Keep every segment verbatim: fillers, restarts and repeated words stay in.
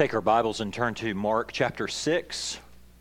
Take our Bibles and turn to Mark chapter six.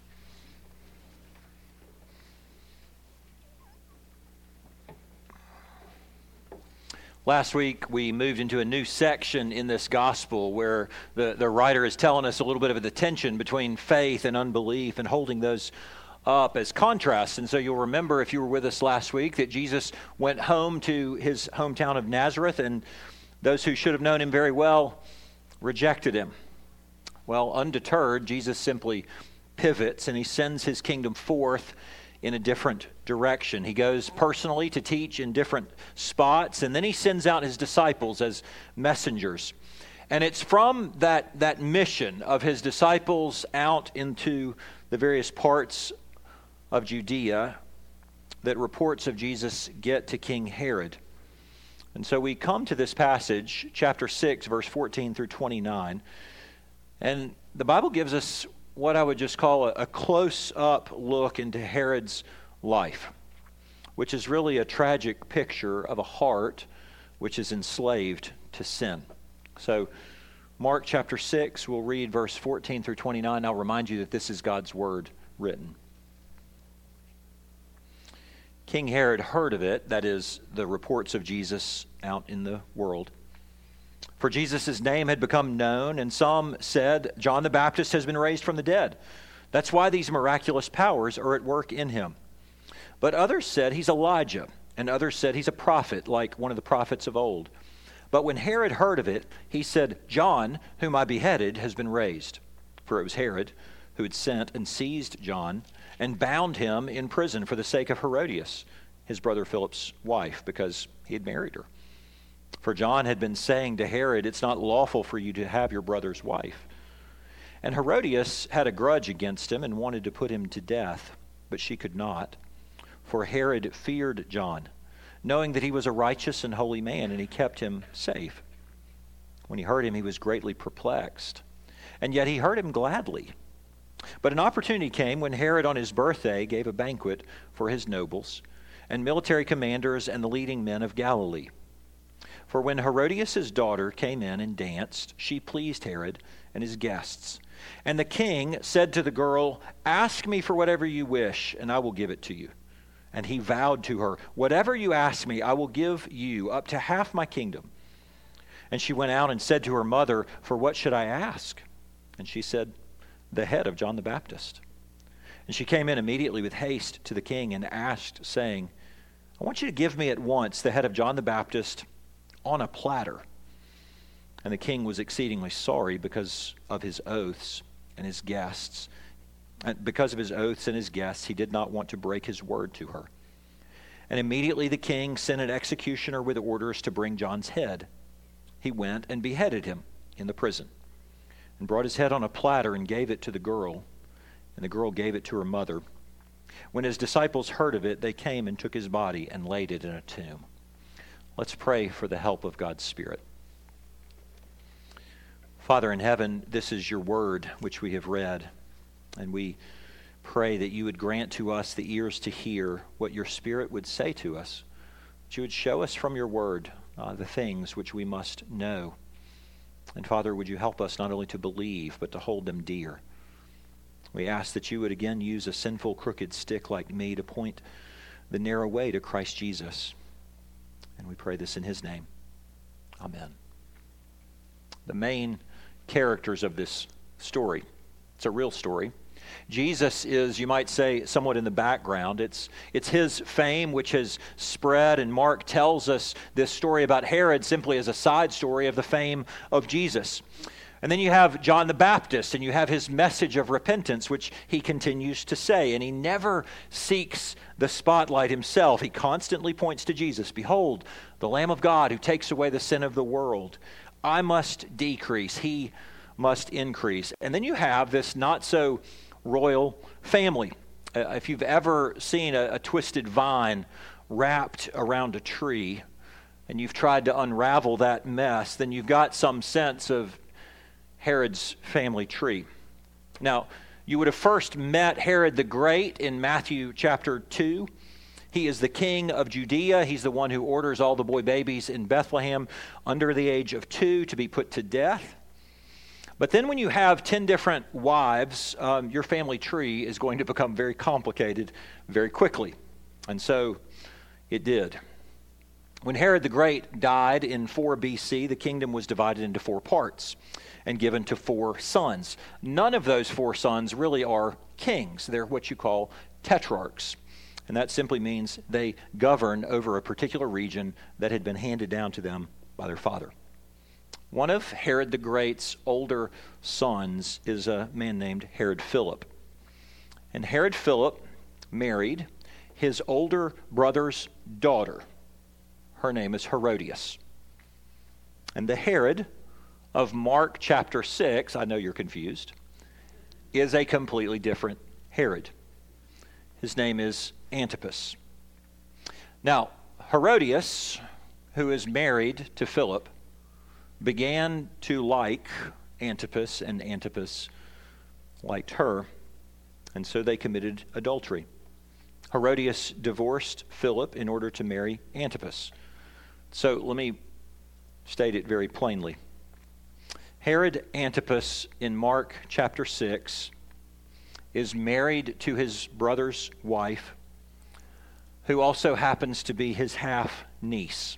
Last week we moved into a new section in this gospel where the, the writer is telling us a little bit of the tension between faith and unbelief and holding those up as contrasts. And so you'll remember, if you were with us last week, that Jesus went home to his hometown of Nazareth, and those who should have known him very well rejected him. Well, undeterred, Jesus simply pivots and he sends his kingdom forth in a different direction. He goes personally to teach in different spots, and then he sends out his disciples as messengers. And it's from that, that mission of his disciples out into the various parts of Judea that reports of Jesus get to King Herod. And so we come to this passage, chapter six, verse fourteen through twenty-nine. And the Bible gives us what I would just call a, a close-up look into Herod's life, which is really a tragic picture of a heart which is enslaved to sin. So Mark chapter six, we'll read verse fourteen through twenty-nine. I'll remind you that this is God's word written. King Herod heard of it, that is, the reports of Jesus out in the world. For Jesus' name had become known, and some said, John the Baptist has been raised from the dead. That's why these miraculous powers are at work in him. But others said he's Elijah, and others said he's a prophet, like one of the prophets of old. But when Herod heard of it, he said, John, whom I beheaded, has been raised. For it was Herod who had sent and seized John and bound him in prison for the sake of Herodias, his brother Philip's wife, because he had married her. For John had been saying to Herod, it's not lawful for you to have your brother's wife. And Herodias had a grudge against him and wanted to put him to death, but she could not. For Herod feared John, knowing that he was a righteous and holy man, and he kept him safe. When he heard him, he was greatly perplexed, and yet he heard him gladly. But an opportunity came when Herod on his birthday gave a banquet for his nobles and military commanders and the leading men of Galilee. For when Herodias' daughter came in and danced, she pleased Herod and his guests. And the king said to the girl, ask me for whatever you wish, and I will give it to you. And he vowed to her, whatever you ask me, I will give you up to half my kingdom. And she went out and said to her mother, for what should I ask? And she said, the head of John the Baptist. And she came in immediately with haste to the king and asked, saying, I want you to give me at once the head of John the Baptist on a platter. And the king was exceedingly sorry because of his oaths and his guests. And because of his oaths and his guests, he did not want to break his word to her. And immediately the king sent an executioner with orders to bring John's head. He went and beheaded him in the prison, and brought his head on a platter and gave it to the girl. And the girl gave it to her mother. When his disciples heard of it, they came and took his body and laid it in a tomb. Let's pray for the help of God's Spirit. Father in heaven, this is your word which we have read, and we pray that you would grant to us the ears to hear what your Spirit would say to us, that you would show us from your word uh, the things which we must know. And Father, would you help us not only to believe, but to hold them dear. We ask that you would again use a sinful, crooked stick like me to point the narrow way to Christ Jesus. And we pray this in his name. Amen. The main characters of this story. It's a real story. Jesus is, you might say, somewhat in the background. It's, it's his fame which has spread, and Mark tells us this story about Herod simply as a side story of the fame of Jesus. And then you have John the Baptist, and you have his message of repentance, which he continues to say. And he never seeks the spotlight himself. He constantly points to Jesus. Behold, the Lamb of God who takes away the sin of the world. I must decrease. He must increase. And then you have this not so royal family. Uh, if you've ever seen a, a twisted vine wrapped around a tree, and you've tried to unravel that mess, then you've got some sense of Herod's family tree. Now, you would have first met Herod the Great in Matthew chapter two. He is the king of Judea. He's the one who orders all the boy babies in Bethlehem under the age of two to be put to death. But then when you have ten different wives, um, your family tree is going to become very complicated very quickly. And so it did. When Herod the Great died in four B C, the kingdom was divided into four parts and given to four sons. None of those four sons really are kings. They're what you call tetrarchs. And that simply means they govern over a particular region that had been handed down to them by their father. One of Herod the Great's older sons is a man named Herod Philip. And Herod Philip married his older brother's daughter. Her name is Herodias. And the Herod of Mark chapter six, I know you're confused, is a completely different Herod. His name is Antipas. Now, Herodias, who is married to Philip, began to like Antipas, and Antipas liked her, and so they committed adultery. Herodias divorced Philip in order to marry Antipas. So let me state it very plainly. Herod Antipas in Mark chapter six is married to his brother's wife, who also happens to be his half-niece.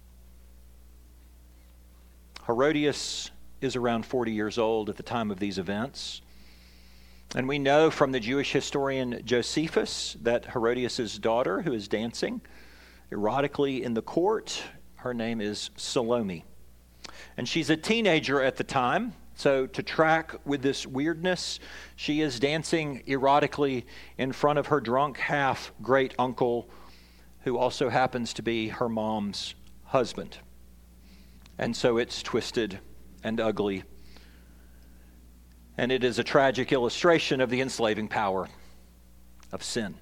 Herodias is around forty years old at the time of these events. And we know from the Jewish historian Josephus that Herodias' daughter, who is dancing erotically in the court, her name is Salome. And she's a teenager at the time, so to track with this weirdness, she is dancing erotically in front of her drunk half-great-uncle, who also happens to be her mom's husband. And so it's twisted and ugly. And it is a tragic illustration of the enslaving power of sin.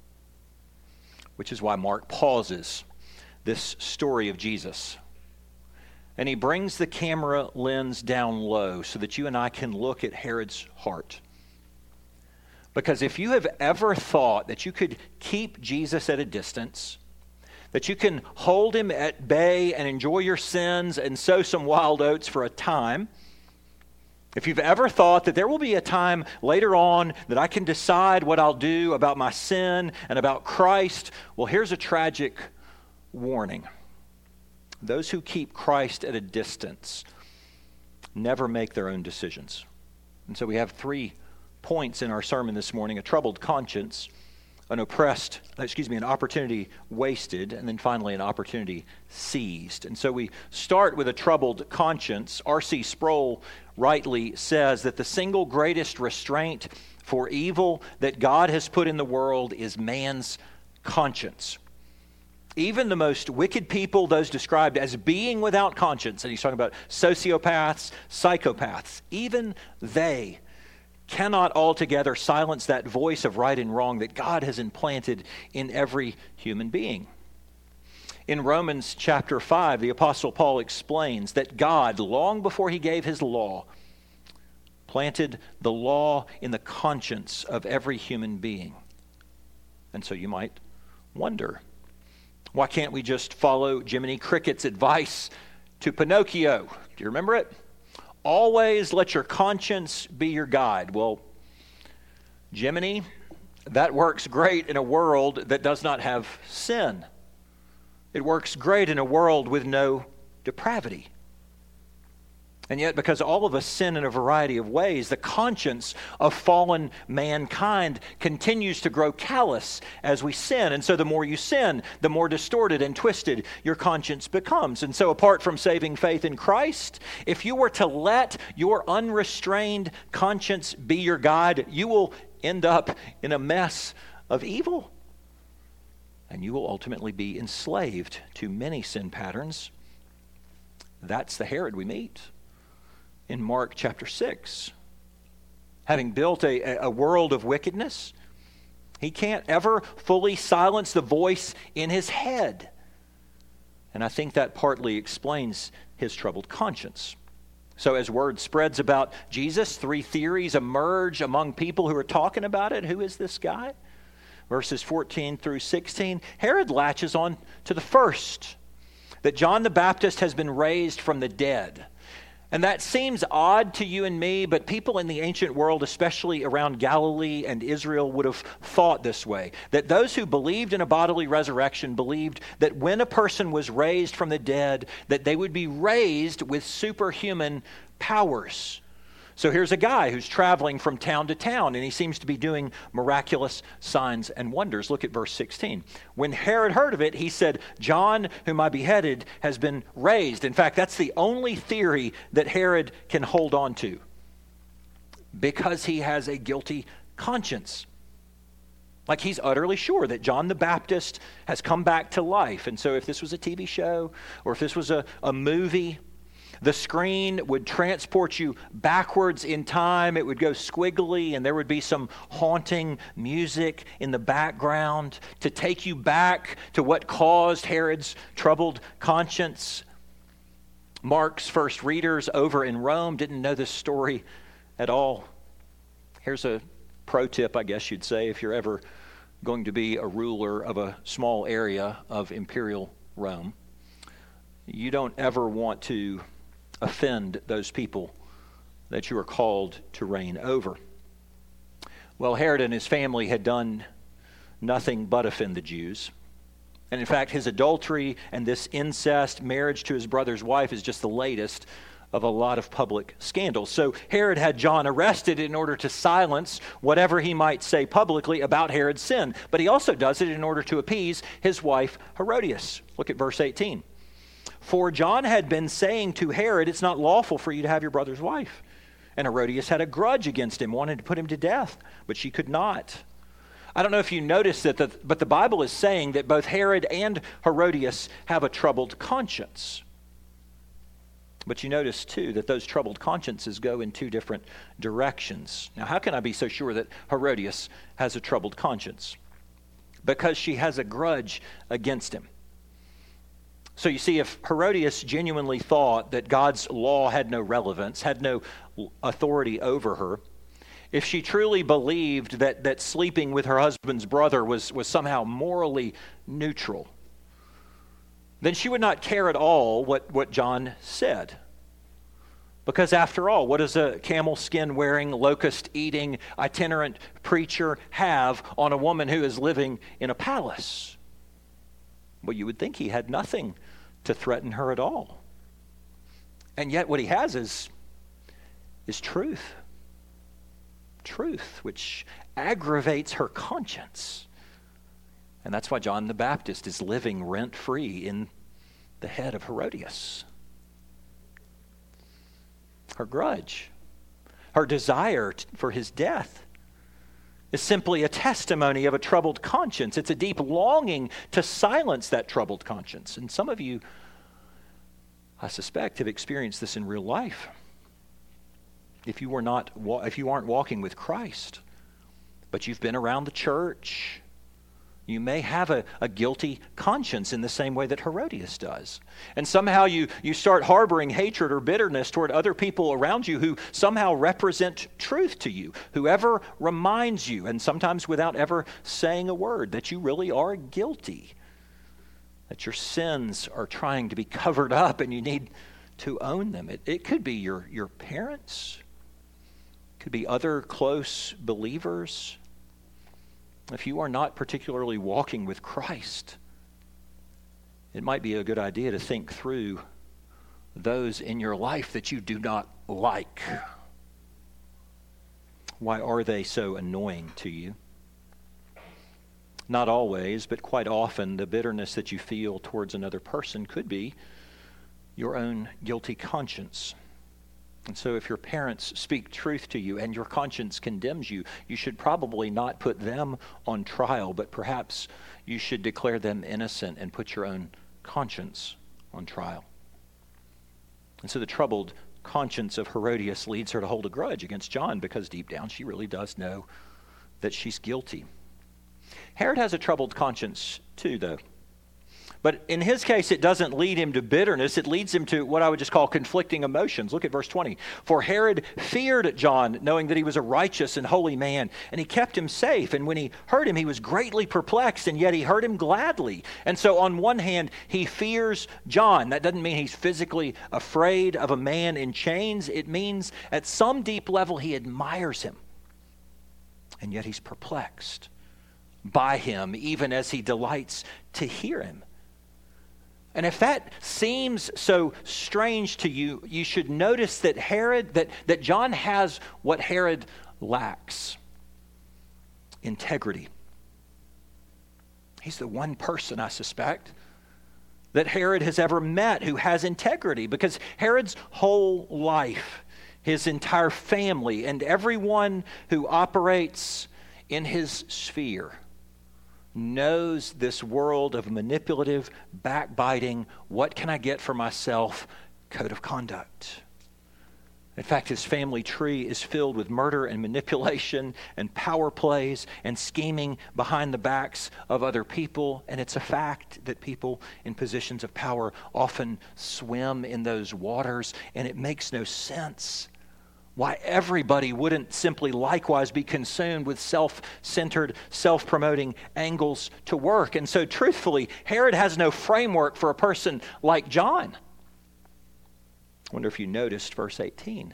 Which is why Mark pauses this story of Jesus. And he brings the camera lens down low so that you and I can look at Herod's heart. Because if you have ever thought that you could keep Jesus at a distance, that you can hold him at bay and enjoy your sins and sow some wild oats for a time, if you've ever thought that there will be a time later on that I can decide what I'll do about my sin and about Christ, well, here's a tragic warning. Those who keep Christ at a distance never make their own decisions. And so we have three points in our sermon this morning: a troubled conscience, an oppressed, excuse me, an opportunity wasted, and then finally an opportunity seized. And so we start with a troubled conscience. R C Sproul rightly says that the single greatest restraint for evil that God has put in the world is man's conscience. Even the most wicked people, those described as being without conscience, and he's talking about sociopaths, psychopaths, even they cannot altogether silence that voice of right and wrong that God has implanted in every human being. In Romans chapter five, the Apostle Paul explains that God, long before he gave his law, planted the law in the conscience of every human being. And so you might wonder, why can't we just follow Jiminy Cricket's advice to Pinocchio? Do you remember it? Always let your conscience be your guide. Well, Jiminy, that works great in a world that does not have sin. It works great in a world with no depravity. And yet, because all of us sin in a variety of ways, the conscience of fallen mankind continues to grow callous as we sin. And so the more you sin, the more distorted and twisted your conscience becomes. And so apart from saving faith in Christ, if you were to let your unrestrained conscience be your guide, you will end up in a mess of evil. And you will ultimately be enslaved to many sin patterns. That's the Herod we meet in Mark chapter six. Having built a, a world of wickedness, he can't ever fully silence the voice in his head. And I think that partly explains his troubled conscience. So as word spreads about Jesus, three theories emerge among people who are talking about it. Who is this guy? Verses fourteen through sixteen, Herod latches on to the first, that John the Baptist has been raised from the dead. And that seems odd to you and me, but people in the ancient world, especially around Galilee and Israel, would have thought this way. That those who believed in a bodily resurrection believed that when a person was raised from the dead, that they would be raised with superhuman powers. So here's a guy who's traveling from town to town, and he seems to be doing miraculous signs and wonders. Look at verse sixteen. When Herod heard of it, he said, John, whom I beheaded, has been raised. In fact, that's the only theory that Herod can hold on to, because he has a guilty conscience. Like, he's utterly sure that John the Baptist has come back to life. And so if this was a T V show, or if this was a, a movie, the screen would transport you backwards in time. It would go squiggly, and there would be some haunting music in the background to take you back to what caused Herod's troubled conscience. Mark's first readers over in Rome didn't know this story at all. Here's a pro tip, I guess you'd say, if you're ever going to be a ruler of a small area of imperial Rome. You don't ever want to offend those people that you are called to reign over. Well, Herod and his family had done nothing but offend the Jews. And in fact, his adultery and this incest marriage to his brother's wife is just the latest of a lot of public scandals. So Herod had John arrested in order to silence whatever he might say publicly about Herod's sin. But he also does it in order to appease his wife Herodias. Look at verse eighteen. For John had been saying to Herod, it's not lawful for you to have your brother's wife. And Herodias had a grudge against him, wanted to put him to death, but she could not. I don't know if you noticed that, the, but the Bible is saying that both Herod and Herodias have a troubled conscience. But you notice, too, that those troubled consciences go in two different directions. Now, how can I be so sure that Herodias has a troubled conscience? Because she has a grudge against him. So you see, if Herodias genuinely thought that God's law had no relevance, had no authority over her, if she truly believed that, that sleeping with her husband's brother was, was somehow morally neutral, then she would not care at all what, what John said. Because after all, what does a camel skin wearing, locust eating, itinerant preacher have on a woman who is living in a palace? Well, you would think he had nothing to threaten her at all. And yet what he has is, is truth. Truth, which aggravates her conscience. And that's why John the Baptist is living rent-free in the head of Herodias. Her grudge, her desire for his death, is simply a testimony of a troubled conscience. It's a deep longing to silence that troubled conscience. And some of you, I suspect, have experienced this in real life. If you were not, if you aren't walking with Christ, but you've been around the church, you may have a, a guilty conscience in the same way that Herodias does. And somehow you, you start harboring hatred or bitterness toward other people around you who somehow represent truth to you. Whoever reminds you, and sometimes without ever saying a word, that you really are guilty, that your sins are trying to be covered up and you need to own them. It, it could be your, your parents, it could be other close believers. If you are not particularly walking with Christ, it might be a good idea to think through those in your life that you do not like. Why are they so annoying to you? Not always, but quite often, the bitterness that you feel towards another person could be your own guilty conscience. And so if your parents speak truth to you and your conscience condemns you, you should probably not put them on trial, but perhaps you should declare them innocent and put your own conscience on trial. And so the troubled conscience of Herodias leads her to hold a grudge against John, because deep down she really does know that she's guilty. Herod has a troubled conscience too, though. But in his case, it doesn't lead him to bitterness. It leads him to what I would just call conflicting emotions. Look at verse twenty. For Herod feared John, knowing that he was a righteous and holy man, and he kept him safe. And when he heard him, he was greatly perplexed, and yet he heard him gladly. And so on one hand, he fears John. That doesn't mean he's physically afraid of a man in chains. It means at some deep level he admires him. And yet he's perplexed by him, even as he delights to hear him. And if that seems so strange to you, you should notice that Herod, that, that John has what Herod lacks: integrity. He's the one person, I suspect, that Herod has ever met who has integrity, because Herod's whole life, his entire family, and everyone who operates in his sphere knows this world of manipulative, backbiting, what can I get for myself code of conduct. In fact, his family tree is filled with murder and manipulation and power plays and scheming behind the backs of other people. And it's a fact that people in positions of power often swim in those waters, and it makes no sense why everybody wouldn't simply likewise be consumed with self-centered, self-promoting angles to work. And so truthfully, Herod has no framework for a person like John. I wonder if you noticed verse eighteen.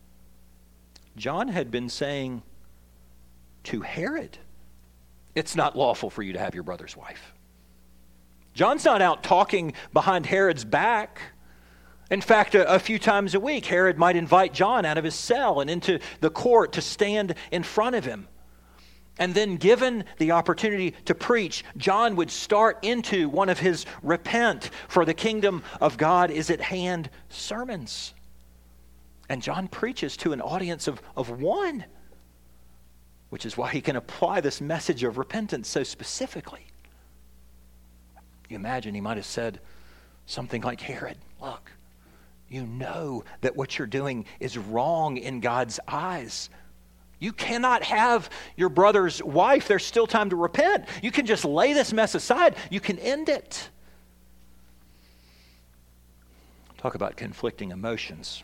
John had been saying to Herod, it's not lawful for you to have your brother's wife. John's not out talking behind Herod's back. In fact, a, a few times a week, Herod might invite John out of his cell and into the court to stand in front of him. And then, given the opportunity to preach, John would start into one of his repent, for the kingdom of God is at hand sermons. And John preaches to an audience of, of one, which is why he can apply this message of repentance so specifically. You imagine he might have said something like, Herod, look, you know that what you're doing is wrong in God's eyes. You cannot have your brother's wife. There's still time to repent. You can just lay this mess aside. You can end it. Talk about conflicting emotions.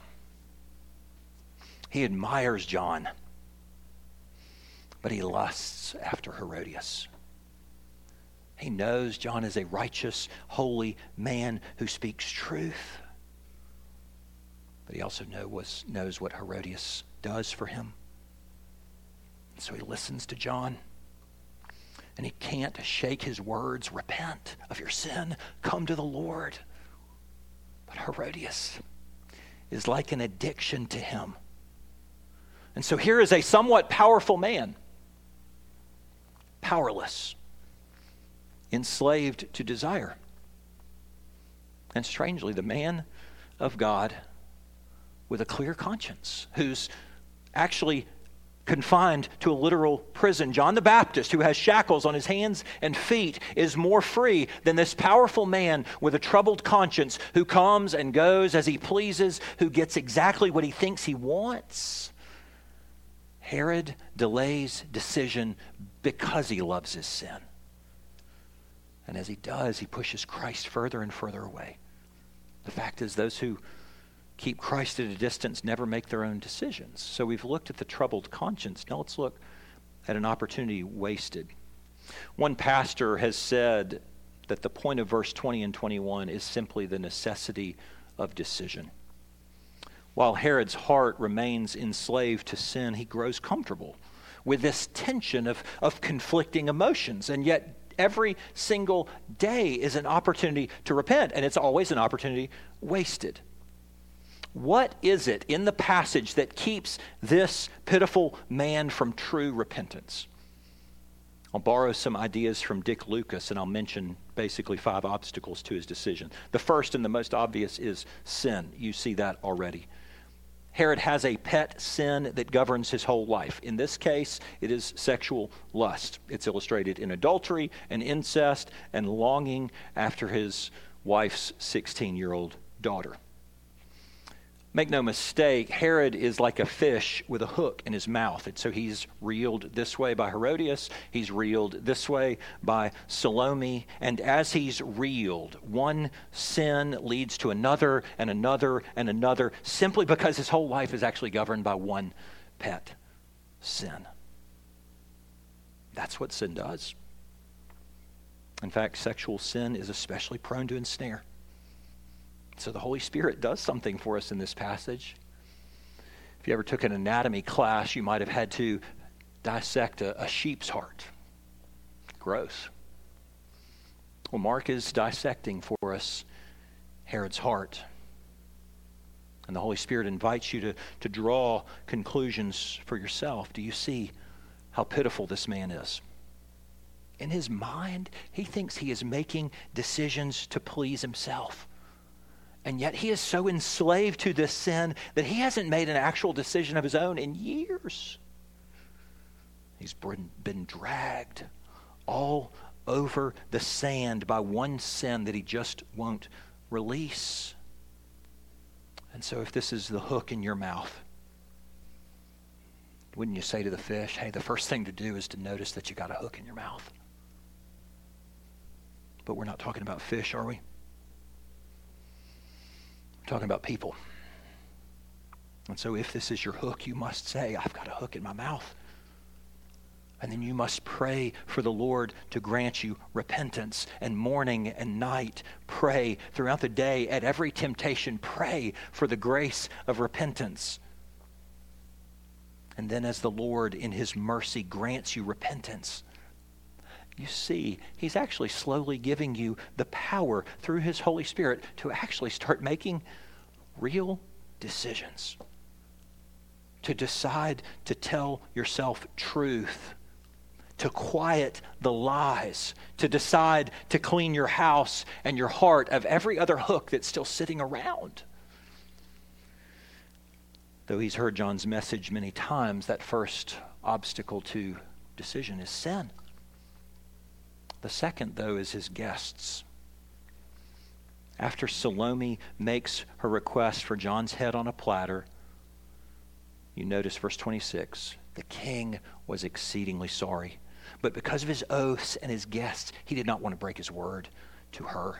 He admires John, but he lusts after Herodias. He knows John is a righteous, holy man who speaks truth. But he also know was, knows what Herodias does for him. So he listens to John, and he can't shake his words. Repent of your sin. Come to the Lord. But Herodias is like an addiction to him. And so here is a somewhat powerful man, powerless, enslaved to desire. And strangely, the man of God with a clear conscience, who's actually confined to a literal prison. John the Baptist, who has shackles on his hands and feet, is more free than this powerful man with a troubled conscience who comes and goes as he pleases, who gets exactly what he thinks he wants. Herod delays decision because he loves his sin. And as he does, he pushes Christ further and further away. The fact is, those who keep Christ at a distance never make their own decisions. So we've looked at the troubled conscience. Now let's look at an opportunity wasted. One pastor has said that the point of verse twenty and twenty-one is simply the necessity of decision. While Herod's heart remains enslaved to sin, he grows comfortable with this tension of, of conflicting emotions. And yet every single day is an opportunity to repent, and it's always an opportunity wasted. What is it in the passage that keeps this pitiful man from true repentance? I'll borrow some ideas from Dick Lucas, and I'll mention basically five obstacles to his decision. The first and the most obvious is sin. You see that already. Herod has a pet sin that governs his whole life. In this case, it is sexual lust. It's illustrated in adultery and incest and longing after his wife's sixteen-year-old daughter. Make no mistake, Herod is like a fish with a hook in his mouth. And so he's reeled this way by Herodias. He's reeled this way by Salome. And as he's reeled, one sin leads to another and another and another, simply because his whole life is actually governed by one pet sin. That's what sin does. In fact, sexual sin is especially prone to ensnare. So the Holy Spirit does something for us in this passage. If you ever took an anatomy class, you might have had to dissect a, a sheep's heart. Gross. Well, Mark is dissecting for us Herod's heart. And the Holy Spirit invites you to, to draw conclusions for yourself. Do you see how pitiful this man is? In his mind, he thinks he is making decisions to please himself. And yet he is so enslaved to this sin that he hasn't made an actual decision of his own in years. He's been dragged all over the sand by one sin that he just won't release. And so if this is the hook in your mouth, wouldn't you say to the fish, hey, the first thing to do is to notice that you got a hook in your mouth? But we're not talking about fish, are we? We're talking about people. And so if this is your hook, you must say, I've got a hook in my mouth. And then you must pray for the Lord to grant you repentance. And morning and night, pray throughout the day. At every temptation, pray for the grace of repentance. And then as the Lord in his mercy grants you repentance, you see, he's actually slowly giving you the power through his Holy Spirit to actually start making real decisions. To decide to tell yourself truth. To quiet the lies. To decide to clean your house and your heart of every other hook that's still sitting around. Though he's heard John's message many times, that first obstacle to decision is sin. The second, though, is his guests. After Salome makes her request for John's head on a platter, you notice verse twenty-six, the king was exceedingly sorry. But because of his oaths and his guests, he did not want to break his word to her.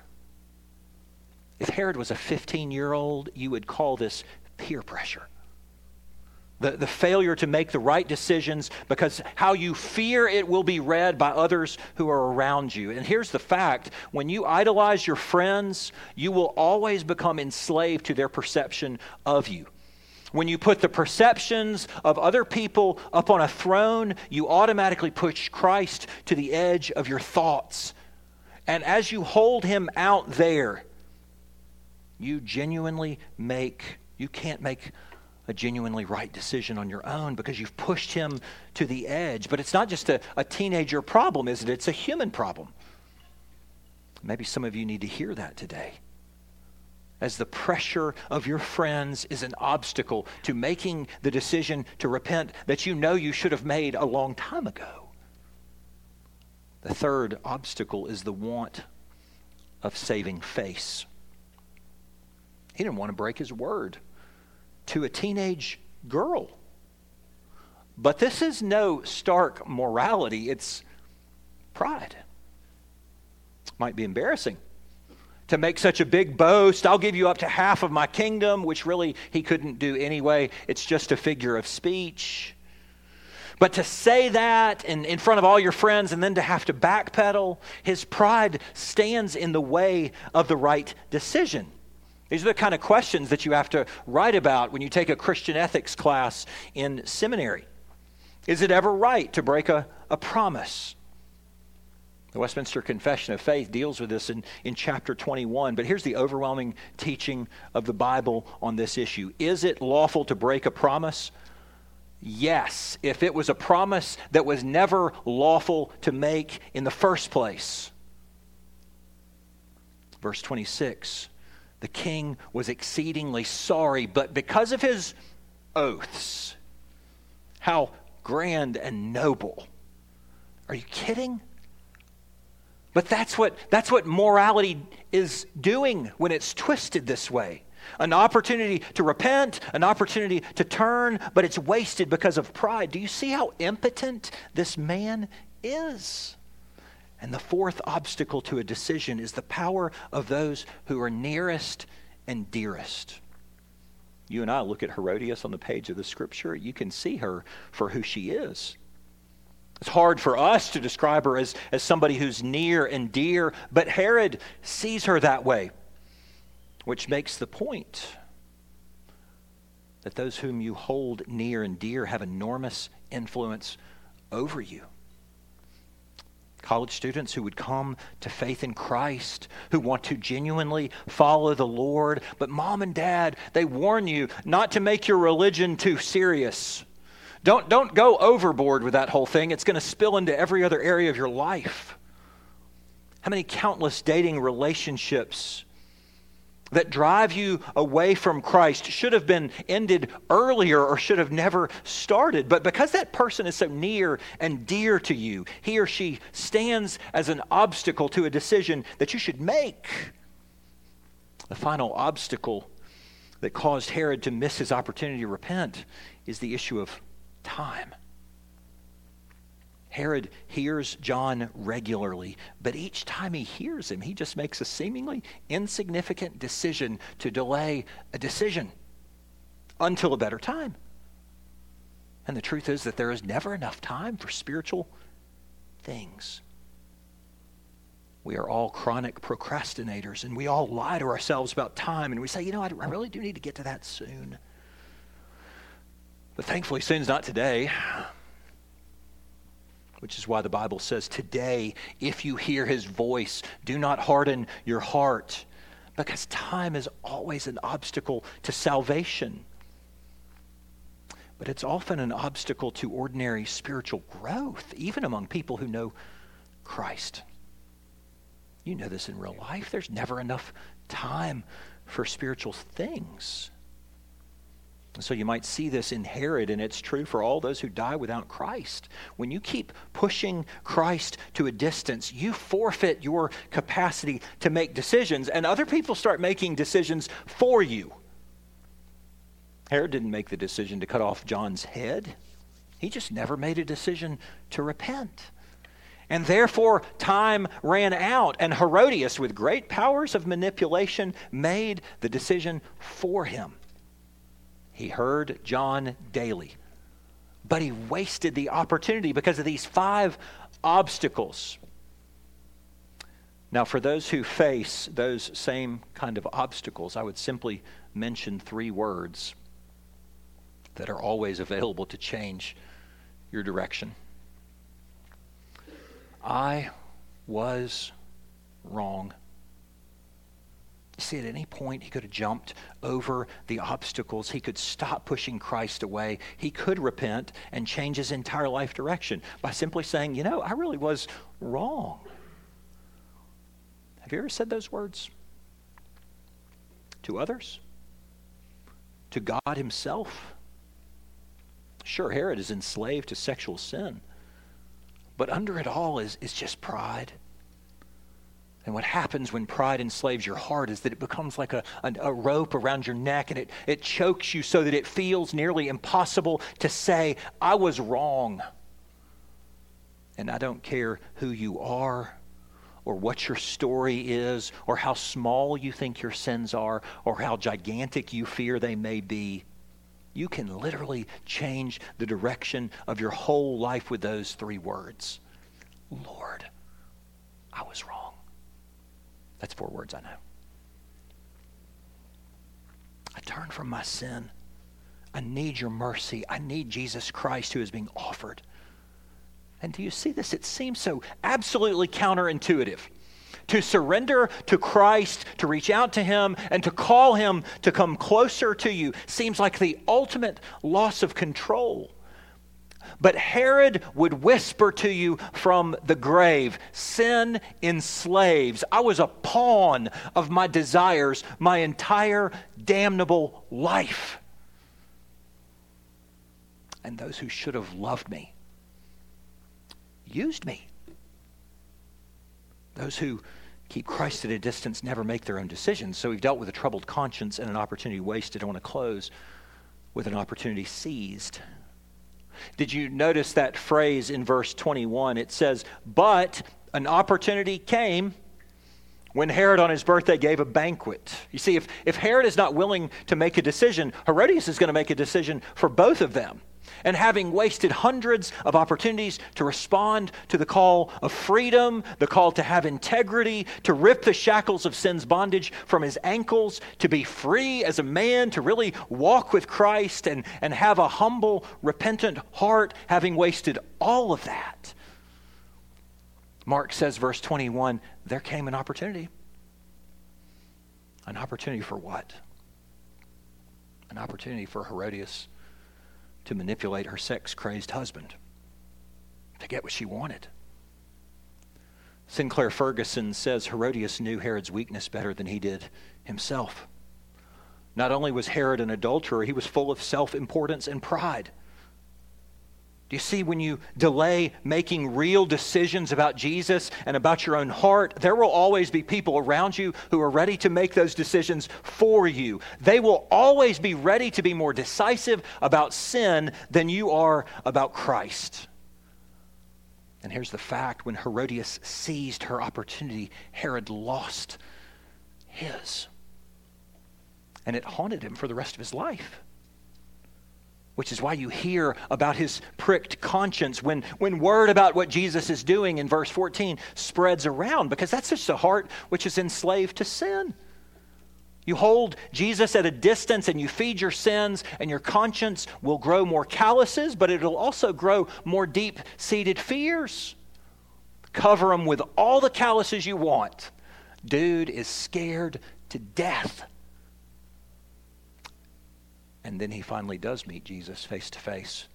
If Herod was a fifteen-year-old, you would call this peer pressure. The, the failure to make the right decisions because how you fear it will be read by others who are around you. And here's the fact. When you idolize your friends, you will always become enslaved to their perception of you. When you put the perceptions of other people up on a throne, you automatically push Christ to the edge of your thoughts. And as you hold him out there, you genuinely make, you can't make a genuinely right decision on your own because you've pushed him to the edge. But it's not just a, a teenager problem, is it? It's a human problem. Maybe some of you need to hear that today. As the pressure of your friends is an obstacle to making the decision to repent that you know you should have made a long time ago. The third obstacle is the want of saving face. He didn't want to break his word to a teenage girl. But this is no stark morality, it's pride. Might be embarrassing to make such a big boast. I'll give you up to half of my kingdom, which really he couldn't do anyway. It's just a figure of speech. But to say that in, in front of all your friends and then to have to backpedal, his pride stands in the way of the right decision. These are the kind of questions that you have to write about when you take a Christian ethics class in seminary. Is it ever right to break a, a promise? The Westminster Confession of Faith deals with this in, in chapter twenty-one, but here's the overwhelming teaching of the Bible on this issue. Is it lawful to break a promise? Yes, if it was a promise that was never lawful to make in the first place. Verse twenty-six. The king was exceedingly sorry, but because of his oaths, how grand and noble. Are you kidding? But that's what, that's what morality is doing when it's twisted this way. An opportunity to repent, an opportunity to turn, but it's wasted because of pride. Do you see how impotent this man is? And the fourth obstacle to a decision is the power of those who are nearest and dearest. You and I look at Herodias on the page of the Scripture. You can see her for who she is. It's hard for us to describe her as, as somebody who's near and dear, but Herod sees her that way, which makes the point that those whom you hold near and dear have enormous influence over you. College students who would come to faith in Christ, who want to genuinely follow the Lord, but mom and dad, they warn you not to make your religion too serious. Don't, don't go overboard with that whole thing. It's going to spill into every other area of your life. How many countless dating relationships that drive you away from Christ should have been ended earlier or should have never started. But because that person is so near and dear to you, he or she stands as an obstacle to a decision that you should make. The final obstacle that caused Herod to miss his opportunity to repent is the issue of time. Herod hears John regularly, but each time he hears him, he just makes a seemingly insignificant decision to delay a decision until a better time. And the truth is that there is never enough time for spiritual things. We are all chronic procrastinators, and we all lie to ourselves about time, and we say, you know, I really do need to get to that soon. But thankfully, soon's not today. Which is why the Bible says, today, if you hear his voice, do not harden your heart. Because time is always an obstacle to salvation. But it's often an obstacle to ordinary spiritual growth, even among people who know Christ. You know this in real life. There's never enough time for spiritual things. So you might see this in Herod, and it's true for all those who die without Christ. When you keep pushing Christ to a distance, you forfeit your capacity to make decisions, and other people start making decisions for you. Herod didn't make the decision to cut off John's head. He just never made a decision to repent. And therefore, time ran out, and Herodias, with great powers of manipulation, made the decision for him. He heard John daily, but he wasted the opportunity because of these five obstacles. Now, for those who face those same kind of obstacles, I would simply mention three words that are always available to change your direction. I was wrong. See, at any point, he could have jumped over the obstacles. He could stop pushing Christ away. He could repent and change his entire life direction by simply saying, you know, I really was wrong. Have you ever said those words to others? To God himself? Sure, Herod is enslaved to sexual sin, but under it all is, is just pride. And what happens when pride enslaves your heart is that it becomes like a, a, a rope around your neck, and it, it chokes you so that it feels nearly impossible to say, I was wrong. And I don't care who you are or what your story is or how small you think your sins are or how gigantic you fear they may be. You can literally change the direction of your whole life with those three words. Lord, I was wrong. That's four words I know. I turn from my sin. I need your mercy. I need Jesus Christ who is being offered. And do you see this? It seems so absolutely counterintuitive. To surrender to Christ, to reach out to him, and to call him to come closer to you seems like the ultimate loss of control. But Herod would whisper to you from the grave, sin enslaves. I was a pawn of my desires my entire damnable life. And those who should have loved me used me. Those who keep Christ at a distance, never make their own decisions. So we've dealt with a troubled conscience and an opportunity wasted. I want to close with an opportunity seized. Did you notice that phrase in verse twenty-one? It says, but an opportunity came when Herod on his birthday gave a banquet. You see, if, if Herod is not willing to make a decision, Herodias is going to make a decision for both of them. And having wasted hundreds of opportunities to respond to the call of freedom, the call to have integrity, to rip the shackles of sin's bondage from his ankles, to be free as a man, to really walk with Christ and, and have a humble, repentant heart, having wasted all of that, Mark says, verse twenty-one, there came an opportunity. An opportunity for what? An opportunity for Herodias to manipulate her sex-crazed husband, to get what she wanted. Sinclair Ferguson says Herodias knew Herod's weakness better than he did himself. Not only was Herod an adulterer, he was full of self-importance and pride. Do you see, when you delay making real decisions about Jesus and about your own heart, there will always be people around you who are ready to make those decisions for you. They will always be ready to be more decisive about sin than you are about Christ. And here's the fact: when Herodias seized her opportunity, Herod lost his. And it haunted him for the rest of his life. Which is why you hear about his pricked conscience when, when word about what Jesus is doing in verse fourteen spreads around, because that's just a heart which is enslaved to sin. You hold Jesus at a distance and you feed your sins, and your conscience will grow more calluses, but it'll also grow more deep-seated fears. Cover them with all the calluses you want. Dude is scared to death. And then he finally does meet Jesus face to face.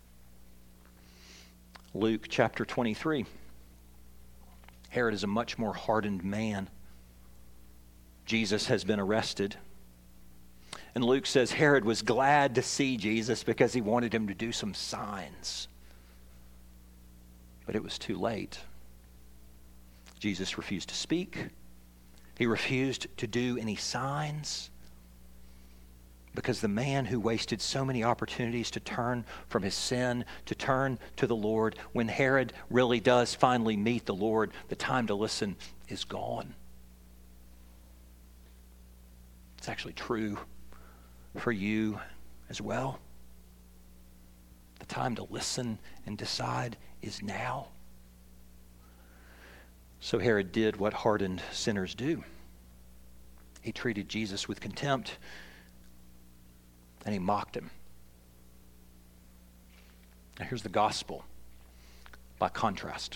Luke chapter twenty-three. Herod is a much more hardened man. Jesus has been arrested. And Luke says Herod was glad to see Jesus because he wanted him to do some signs. But it was too late. Jesus refused to speak. He refused to do any signs. Because the man who wasted so many opportunities to turn from his sin, to turn to the Lord, when Herod really does finally meet the Lord, the time to listen is gone. It's actually true for you as well. The time to listen and decide is now. So Herod did what hardened sinners do. He treated Jesus with contempt, and he mocked him. Now here's the gospel by contrast.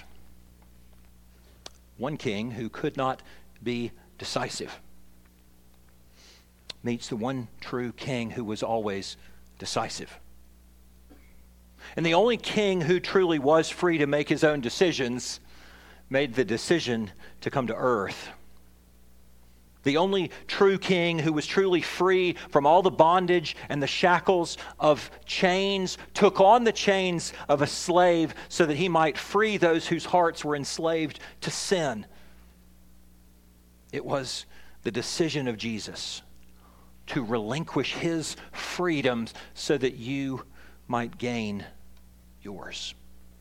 One king who could not be decisive meets the one true king who was always decisive. And the only king who truly was free to make his own decisions made the decision to come to earth. The only true king who was truly free from all the bondage and the shackles of chains took on the chains of a slave so that he might free those whose hearts were enslaved to sin. It was the decision of Jesus to relinquish his freedoms so that you might gain yours.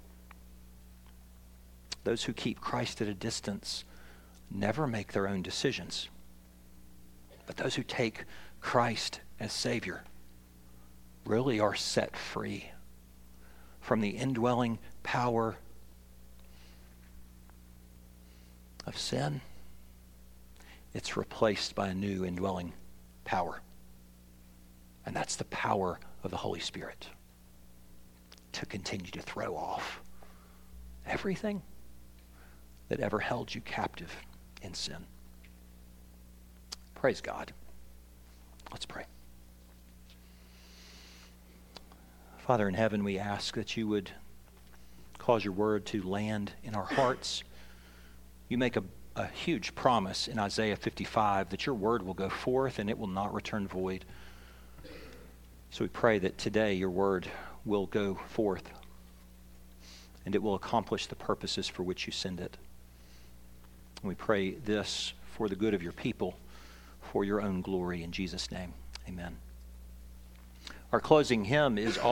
Those who keep Christ at a distance never make their own decisions. But those who take Christ as Savior really are set free from the indwelling power of sin. It's replaced by a new indwelling power. And that's the power of the Holy Spirit to continue to throw off everything that ever held you captive in sin. Praise God. Let's pray. Father in heaven, we ask that you would cause your word to land in our hearts. You make a, a huge promise in Isaiah fifty-five that your word will go forth and it will not return void. So we pray that today your word will go forth and it will accomplish the purposes for which you send it. We pray this for the good of your people, for your own glory. In Jesus' name, amen. Our closing hymn is